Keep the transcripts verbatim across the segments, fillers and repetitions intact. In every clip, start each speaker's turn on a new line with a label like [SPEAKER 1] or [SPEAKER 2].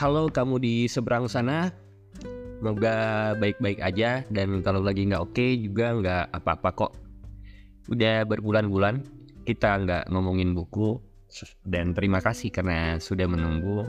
[SPEAKER 1] halo kamu di seberang sana, semoga baik-baik aja. Dan kalau lagi nggak oke juga nggak apa-apa kok. Udah berbulan-bulan kita nggak ngomongin buku. Dan terima kasih karena sudah menunggu.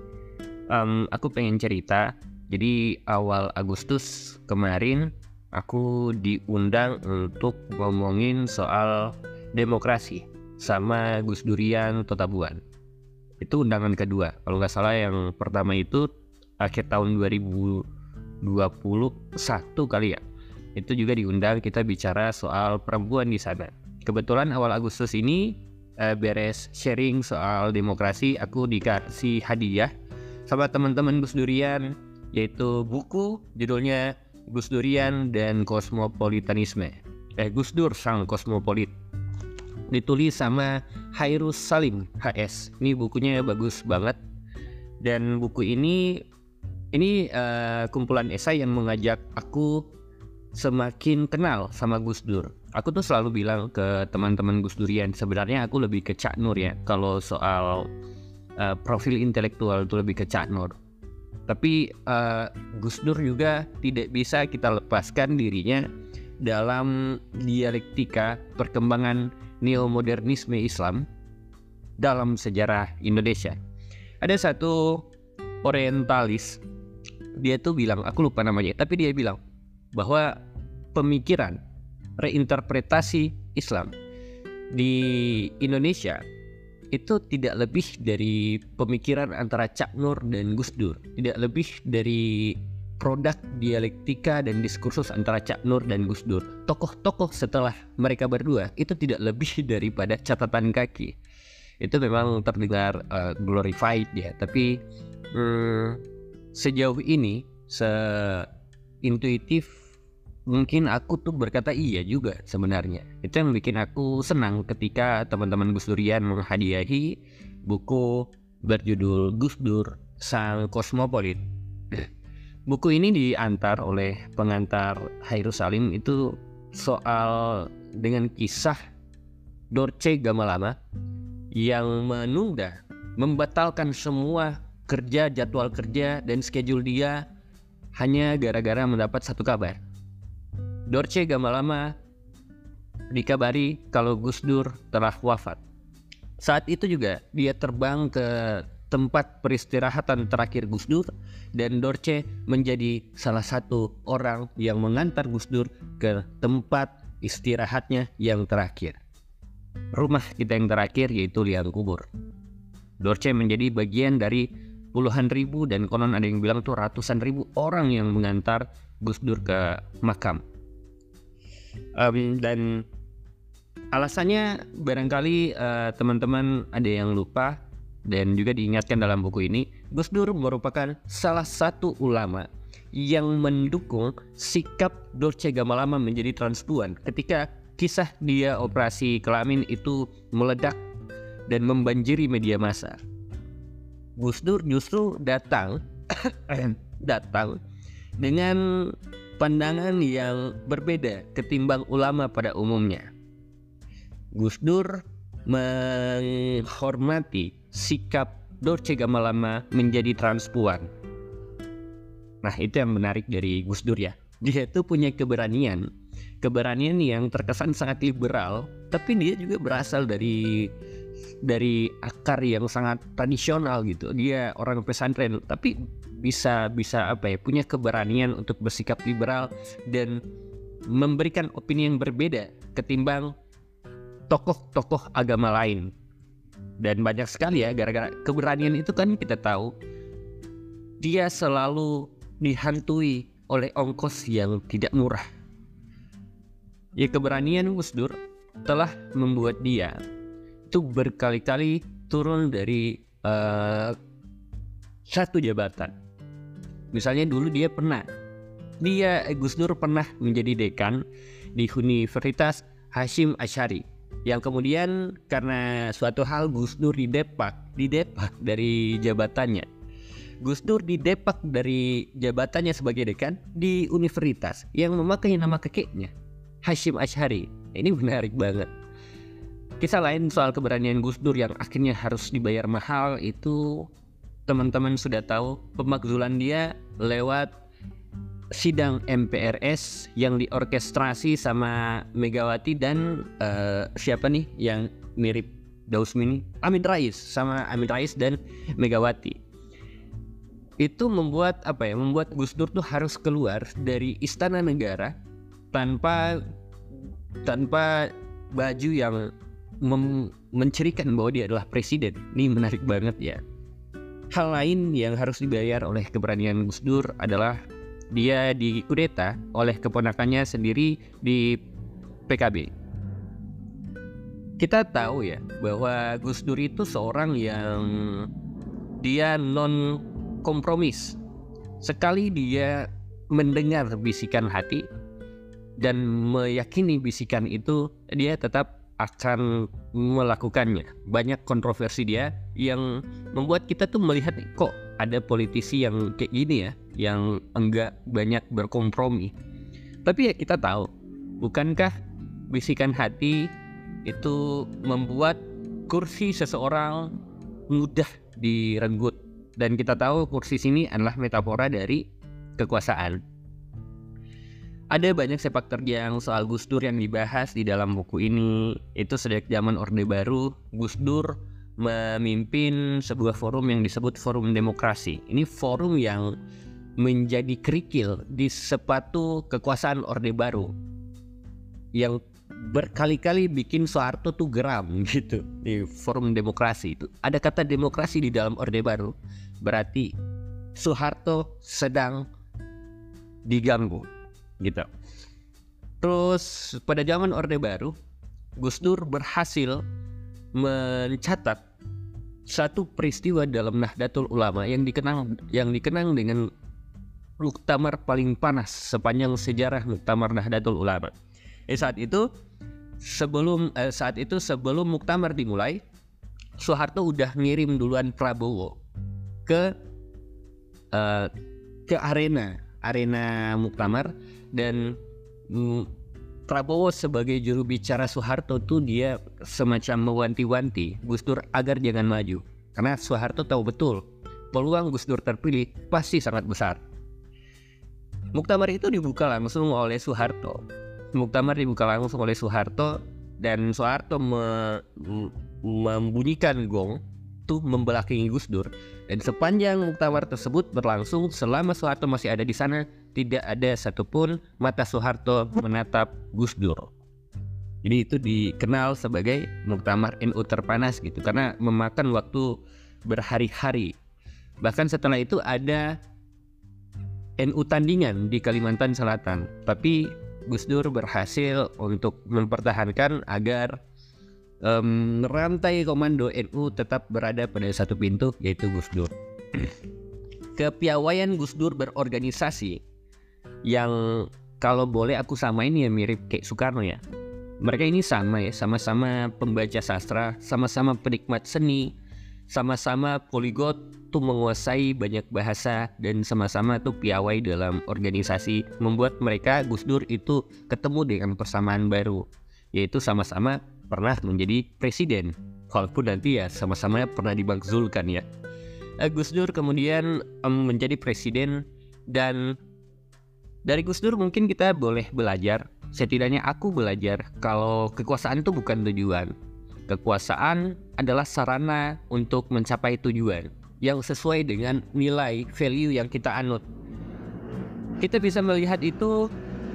[SPEAKER 1] um, Aku pengen cerita. Jadi awal Agustus kemarin aku diundang untuk ngomongin soal demokrasi sama Gus Durian Totabuan. Itu undangan kedua. Kalau nggak salah yang pertama itu akhir tahun dua ribu dua puluh satu kali ya. Itu juga diundang, kita bicara soal perempuan di sana. Kebetulan awal Agustus ini eh, beres sharing soal demokrasi, aku dikasih hadiah sama teman-teman Gus Durian, yaitu buku judulnya Gus Durian dan Kosmopolitanisme. Eh Gus Dur Sang Kosmopolit. Ditulis sama Hairus Salim H S. Ini bukunya bagus banget. Dan buku ini ini uh, kumpulan esai yang mengajak aku semakin kenal sama Gus Dur. Aku tuh selalu bilang ke teman-teman Gus Durian, sebenarnya aku lebih ke Cak Nur ya. Kalau soal uh, profil intelektual itu lebih ke Cak Nur. Tapi uh, Gus Dur juga tidak bisa kita lepaskan dirinya dalam dialektika perkembangan neomodernisme Islam dalam sejarah Indonesia. Ada satu orientalis, dia tuh bilang, aku lupa namanya, tapi dia bilang bahwa pemikiran reinterpretasi Islam di Indonesia itu tidak lebih dari pemikiran antara Cak Nur dan Gus Dur, tidak lebih dari produk dialektika dan diskursus antara Cak Nur dan Gus Dur. Tokoh-tokoh setelah mereka berdua itu tidak lebih daripada catatan kaki. Itu memang terdengar uh, glorified ya, tapi hmm, sejauh ini seintuitif mungkin aku tuh berkata iya juga sebenarnya. Itu yang bikin aku senang ketika teman-teman Gus Durian menghadiahi buku berjudul Gus Dur Sang Kosmopolit. Buku ini diantar oleh pengantar Hairus Salim, itu soal dengan kisah Dorce Gamalama yang menunda, membatalkan semua kerja, jadwal kerja dan schedule dia hanya gara-gara mendapat satu kabar. Dorce Gamalama dikabari kalau Gus Dur telah wafat. Saat itu juga dia terbang ke tempat peristirahatan terakhir Gus Dur, dan Dorce menjadi salah satu orang yang mengantar Gus Dur ke tempat istirahatnya yang terakhir. Rumah kita yang terakhir yaitu liang kubur. Dorce menjadi bagian dari puluhan ribu dan konon ada yang bilang tuh ratusan ribu orang yang mengantar Gus Dur ke makam. Um, dan alasannya barangkali uh, teman-teman ada yang lupa dan juga diingatkan dalam buku ini, Gus Dur merupakan salah satu ulama yang mendukung sikap Dorce Gamalama menjadi transpuan ketika kisah dia operasi kelamin itu meledak dan membanjiri media massa. Gus Dur justru datang datang dengan pandangan yang berbeda ketimbang ulama pada umumnya. Gus Dur menghormati sikap Dorce Gamalama menjadi transpuan. Nah, itu yang menarik dari Gus Dur ya. Dia tuh punya keberanian, keberanian yang terkesan sangat liberal, tapi dia juga berasal dari dari akar yang sangat tradisional gitu. Dia orang pesantren, tapi bisa bisa apa ya, punya keberanian untuk bersikap liberal dan memberikan opini yang berbeda ketimbang tokoh-tokoh agama lain. Dan banyak sekali ya, gara-gara keberanian itu kan kita tahu dia selalu dihantui oleh ongkos yang tidak murah. Ya, keberanian Gus Dur telah membuat dia itu berkali-kali turun dari uh, satu jabatan. Misalnya dulu dia pernah, dia Gus Dur pernah menjadi dekan di Universitas Hasyim Asy'ari, yang kemudian karena suatu hal Gus Dur didepak, didepak dari jabatannya. Gus Dur didepak dari jabatannya sebagai dekan di universitas yang memakai nama kakeknya, Hasyim Asy'ari. Ini menarik banget. Kisah lain soal keberanian Gus Dur yang akhirnya harus dibayar mahal itu teman-teman sudah tahu pemakzulan dia lewat sidang M P R S yang diorkestrasi sama Megawati dan uh, siapa nih yang mirip Dausmi nih? Amin Rais, sama Amin Rais dan Megawati. Itu membuat apa ya? Membuat Gus Dur tuh harus keluar dari istana negara tanpa tanpa baju yang mem- mencirikan bahwa dia adalah presiden. Ini menarik banget ya. Hal lain yang harus dibayar oleh keberanian Gus Dur adalah dia dikudeta oleh keponakannya sendiri di P K B. Kita tahu ya bahwa Gus Dur itu seorang yang dia non kompromis. Sekali dia mendengar bisikan hati dan meyakini bisikan itu, dia tetap akan melakukannya. Banyak kontroversi dia yang membuat kita tuh melihat kok ada politisi yang kayak gini ya, yang enggak banyak berkompromi. Tapi ya kita tahu, bukankah bisikan hati itu membuat kursi seseorang mudah direnggut. Dan kita tahu kursi sini adalah metafora dari kekuasaan. Ada banyak sepak terjang soal Gus Dur yang dibahas di dalam buku ini. Itu sejak zaman Orde Baru, Gus Dur memimpin sebuah forum yang disebut Forum Demokrasi. Ini forum yang menjadi kerikil di sepatu kekuasaan Orde Baru, yang berkali-kali bikin Soeharto tuh geram gitu di Forum Demokrasi itu. Ada kata demokrasi di dalam Orde Baru, berarti Soeharto sedang diganggu gitu. Terus pada zaman Orde Baru, Gus Dur berhasil mencatat satu peristiwa dalam Nahdlatul Ulama yang dikenang yang dikenang dengan muktamar paling panas sepanjang sejarah muktamar Nahdlatul Ulama. Eh, saat itu sebelum eh, saat itu sebelum muktamar dimulai, Soeharto udah ngirim duluan Prabowo ke eh, ke arena arena muktamar, dan mm, Prabowo sebagai juru bicara Soeharto tuh dia semacam mewanti-wanti Gus Dur agar jangan maju, karena Soeharto tahu betul peluang Gus Dur terpilih pasti sangat besar. Muktamar itu dibuka langsung oleh Soeharto. Muktamar dibuka langsung oleh Soeharto dan Soeharto me, membunyikan gong tuh membelakangi Gus Dur, dan sepanjang muktamar tersebut berlangsung selama Soeharto masih ada di sana, tidak ada satupun mata Soeharto menatap Gus Dur. Jadi itu dikenal sebagai muktamar N U terpanas gitu, karena memakan waktu berhari-hari. Bahkan setelah itu ada N U tandingan di Kalimantan Selatan, tapi Gus Dur berhasil untuk mempertahankan agar um, rantai komando N U tetap berada pada satu pintu, yaitu Gus Dur. Kepiawaian Gus Dur berorganisasi yang kalau boleh aku samain ya mirip kayak Soekarno ya. Mereka ini sama ya, sama-sama pembaca sastra, sama-sama penikmat seni, sama-sama poligot tuh menguasai banyak bahasa, dan sama-sama tuh piawai dalam organisasi, membuat mereka Gus Dur itu ketemu dengan persamaan baru, yaitu sama-sama pernah menjadi presiden, walaupun nanti ya sama-sama pernah dimakzulkan ya. Gus Dur kemudian um, menjadi presiden, dan dari Gus Dur mungkin kita boleh belajar, setidaknya aku belajar kalau kekuasaan itu bukan tujuan. Kekuasaan adalah sarana untuk mencapai tujuan yang sesuai dengan nilai value yang kita anut. Kita bisa melihat itu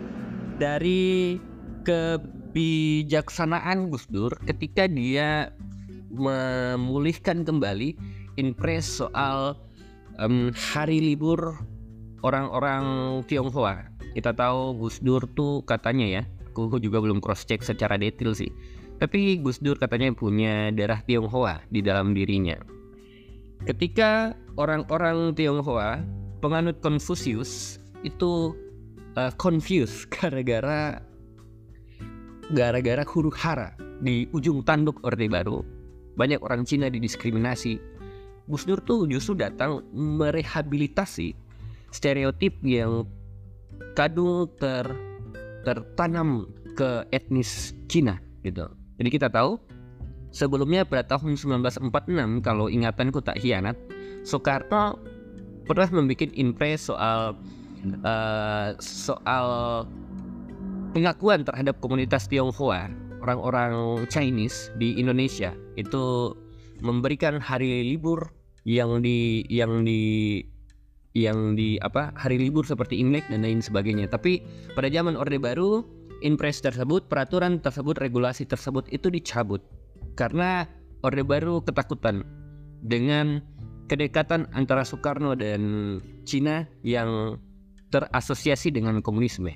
[SPEAKER 1] dari kebijaksanaan Gus Dur ketika dia memulihkan kembali impres soal um, hari libur orang-orang Tionghoa. Kita tahu Gus Dur tuh katanya ya, aku juga belum cross check secara detail sih, tapi Gus Dur katanya punya darah Tionghoa di dalam dirinya. Ketika orang-orang Tionghoa penganut Konfusius itu uh, confused gara-gara gara-gara huru hara di ujung tanduk Orde Baru, banyak orang Cina didiskriminasi. Gus Dur tuh justru datang merehabilitasi stereotip yang kadung ter tertanam ke etnis Cina gitu. Jadi kita tahu Sebelumnya pada tahun sembilan belas empat puluh enam, kalau ingatanku tak hianat, Soekarno pernah membuat impres soal uh, soal pengakuan terhadap komunitas Tionghoa, orang-orang Chinese di Indonesia. Itu memberikan hari libur yang di yang di yang di apa hari libur seperti Imlek dan lain sebagainya. Tapi pada zaman Orde Baru, impres tersebut, peraturan tersebut, regulasi tersebut itu dicabut karena Orde Baru ketakutan dengan kedekatan antara Soekarno dan Cina yang terasosiasi dengan komunisme.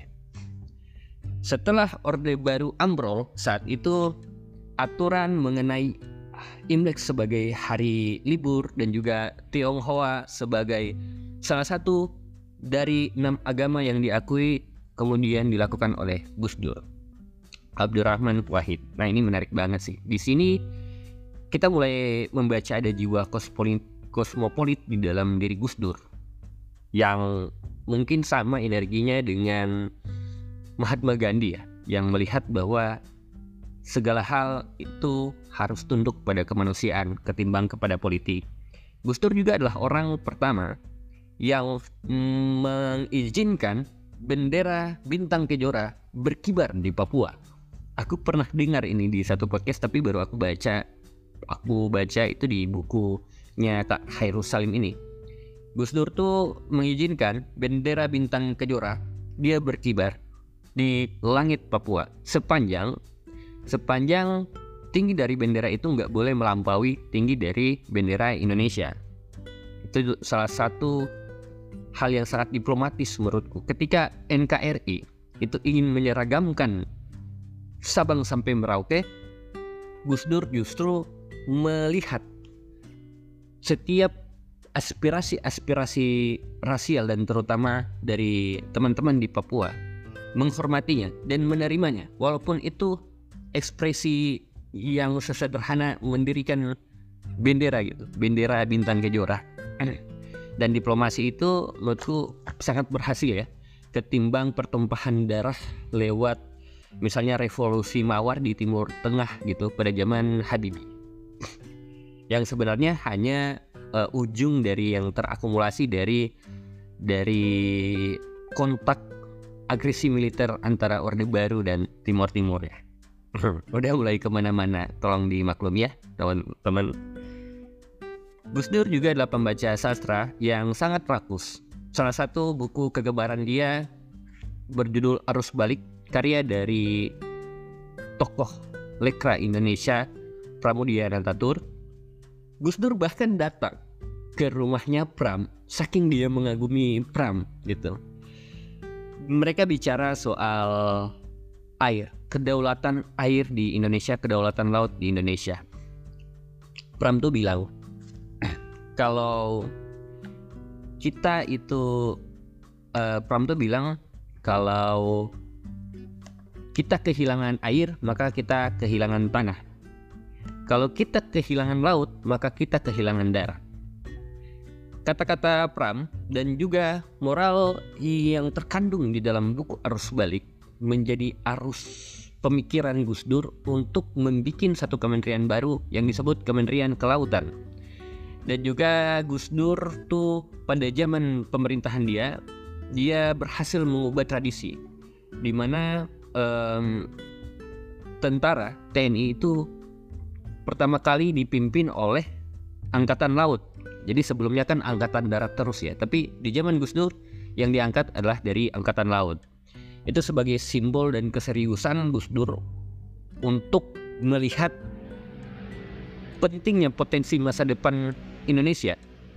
[SPEAKER 1] Setelah Orde Baru ambrol, saat itu aturan mengenai Imlek sebagai hari libur dan juga Tionghoa sebagai salah satu dari enam agama yang diakui kemudian dilakukan oleh Gus Dur, Abdurrahman Wahid. Nah, ini menarik banget sih. Di sini kita mulai membaca ada jiwa kosmopolit, kosmopolit di dalam diri Gus Dur yang mungkin sama energinya dengan Mahatma Gandhi ya, yang melihat bahwa segala hal itu harus tunduk pada kemanusiaan ketimbang kepada politik. Gus Dur juga adalah orang pertama yang mm, mengizinkan bendera bintang kejora berkibar di Papua. Aku pernah dengar ini di satu podcast, tapi baru aku baca aku baca itu di bukunya Kak Khairul Salim ini. Gus Dur tuh mengizinkan bendera bintang kejora dia berkibar di langit Papua sepanjang sepanjang tinggi dari bendera itu nggak boleh melampaui tinggi dari bendera Indonesia. Itu salah satu hal yang sangat diplomatis menurutku. Ketika N K R I itu ingin menyeragamkan Sabang sampai Merauke, Gus Dur justru melihat setiap aspirasi-aspirasi rasial dan terutama dari teman-teman di Papua, menghormatinya dan menerimanya, walaupun itu ekspresi yang sesederhana mendirikan bendera gitu, bendera bintang kejora. Dan diplomasi itu menurutku sangat berhasil ya, ketimbang pertumpahan darah lewat misalnya revolusi Mawar di Timur Tengah gitu pada zaman Habibie, yang sebenarnya hanya uh, ujung dari yang terakumulasi dari dari kontak agresi militer antara Orde Baru dan Timur Timur ya. Udah mulai kemana-mana, tolong dimaklumi ya teman-teman. Gus Dur juga adalah pembaca sastra yang sangat rakus. Salah satu buku kegemaran dia berjudul Arus Balik, karya dari tokoh lekra Indonesia Pramudia Anantatur. Gus Dur bahkan datang ke rumahnya Pram, saking dia mengagumi Pram gitu. Mereka bicara soal air, kedaulatan air di Indonesia, kedaulatan laut di Indonesia. Pram tuh bilang, kalau kita itu uh, Pram tuh bilang kalau kita kehilangan air, maka kita kehilangan tanah. Kalau kita kehilangan laut, maka kita kehilangan darah. Kata-kata Pram dan juga moral yang terkandung di dalam buku Arus Balik menjadi arus pemikiran Gus Dur untuk membuat satu kementerian baru yang disebut Kementerian Kelautan. Dan juga Gus Dur tuh pada zaman pemerintahan dia, dia berhasil mengubah tradisi di mana um, tentara T N I itu pertama kali dipimpin oleh Angkatan Laut. Jadi sebelumnya kan Angkatan Darat terus ya, tapi di zaman Gus Dur yang diangkat adalah dari Angkatan Laut. Itu sebagai simbol dan keseriusan Gus Dur untuk melihat pentingnya potensi masa depan Indonesia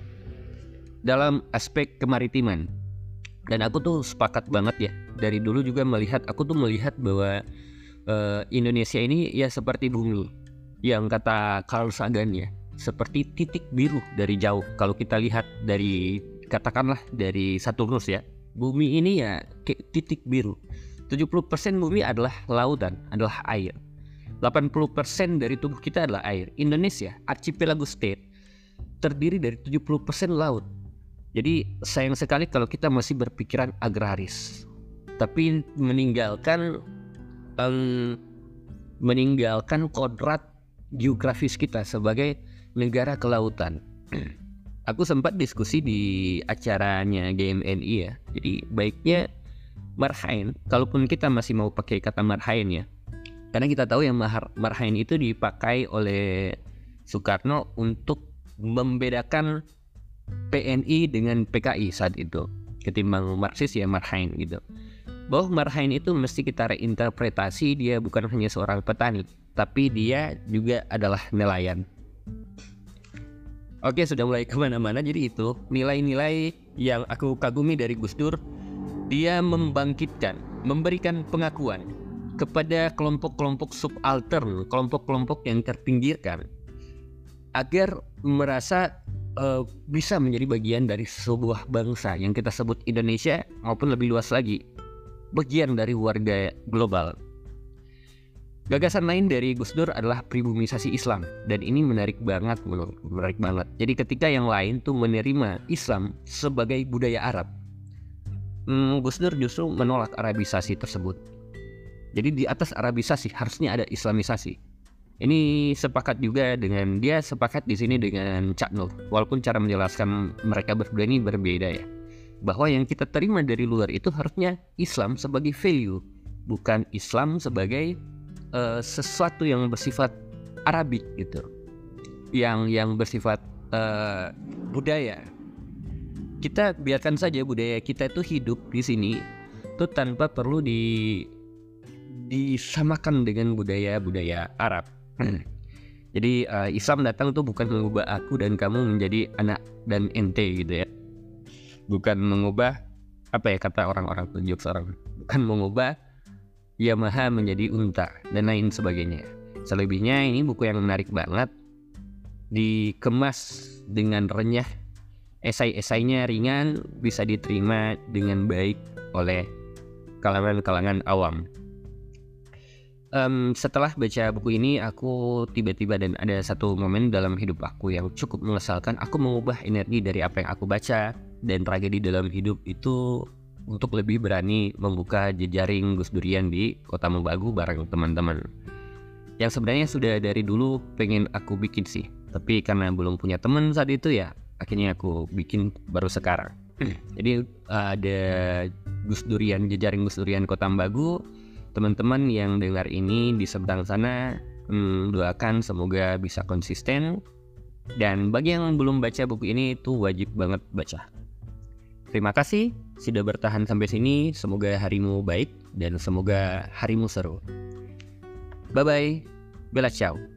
[SPEAKER 1] dalam aspek kemaritiman. Dan aku tuh sepakat banget ya, dari dulu juga melihat, aku tuh melihat bahwa uh, Indonesia ini ya seperti bumi, yang kata Carl Sagan ya, seperti titik biru dari jauh. Kalau kita lihat dari, katakanlah dari Saturnus ya, bumi ini ya kayak titik biru. tujuh puluh persen bumi adalah lautan, adalah air. delapan puluh persen dari tubuh kita adalah air. Indonesia, archipelago state, terdiri dari tujuh puluh persen laut. Jadi sayang sekali kalau kita masih berpikiran agraris, tapi meninggalkan um, meninggalkan kodrat geografis kita sebagai negara kelautan. Aku sempat diskusi di acaranya G M N I ya. Jadi baiknya marhain, kalaupun kita masih mau pakai kata marhain ya. Karena kita tahu yang mahar, marhain itu dipakai oleh Soekarno untuk membedakan P N I dengan P K I saat itu. Ketimbang Marxis ya marhain gitu. Bahwa marhain itu mesti kita reinterpretasi, dia bukan hanya seorang petani, tapi dia juga adalah nelayan. Oke, sudah mulai kemana-mana. Jadi itu nilai-nilai yang aku kagumi dari Gus Dur. Dia membangkitkan, memberikan pengakuan kepada kelompok-kelompok subaltern, kelompok-kelompok yang terpinggirkan, agar merasa uh, bisa menjadi bagian dari sebuah bangsa yang kita sebut Indonesia, maupun lebih luas lagi, bagian dari warga global. Gagasan lain dari Gus Dur adalah pribumisasi Islam, dan ini menarik banget, menarik banget. Jadi ketika yang lain tuh menerima Islam sebagai budaya Arab, hmm, Gus Dur justru menolak Arabisasi tersebut. Jadi di atas Arabisasi harusnya ada Islamisasi. Ini sepakat juga dengan dia sepakat di sini dengan Cak Nur, walaupun cara menjelaskan mereka berdua ini berbeda ya. Bahwa yang kita terima dari luar itu harusnya Islam sebagai value, bukan Islam sebagai Uh, sesuatu yang bersifat Arabik gitu, yang yang bersifat uh, budaya. Kita biarkan saja budaya kita itu hidup di sini tuh tanpa perlu di disamakan dengan budaya-budaya Arab. Jadi uh, Islam datang tuh bukan mengubah aku dan kamu menjadi anak dan ente gitu ya, bukan mengubah apa ya kata orang-orang tunjuk seorang, bukan mengubah Yamaha menjadi unta dan lain sebagainya. Selebihnya ini buku yang menarik banget, dikemas dengan renyah, esai-esainya ringan, bisa diterima dengan baik oleh kalangan-kalangan awam. Um, setelah baca buku ini, aku tiba-tiba dan ada satu momen dalam hidup aku yang cukup mengesalkan. Aku mengubah energi dari apa yang aku baca dan tragedi dalam hidup itu untuk lebih berani membuka jejaring Gus Durian di Kota Mobagu bareng teman-teman. Yang sebenarnya sudah dari dulu pengen aku bikin sih, tapi karena belum punya teman saat itu ya, akhirnya aku bikin baru sekarang. Jadi ada Gus Durian, jejaring Gus Durian Kota Mobagu. Teman-teman yang dengar ini di seberang sana, hmm, doakan semoga bisa konsisten. Dan bagi yang belum baca buku ini, itu wajib banget baca. Terima kasih sudah bertahan sampai sini. Semoga harimu baik dan semoga harimu seru. Bye bye. Bella ciao.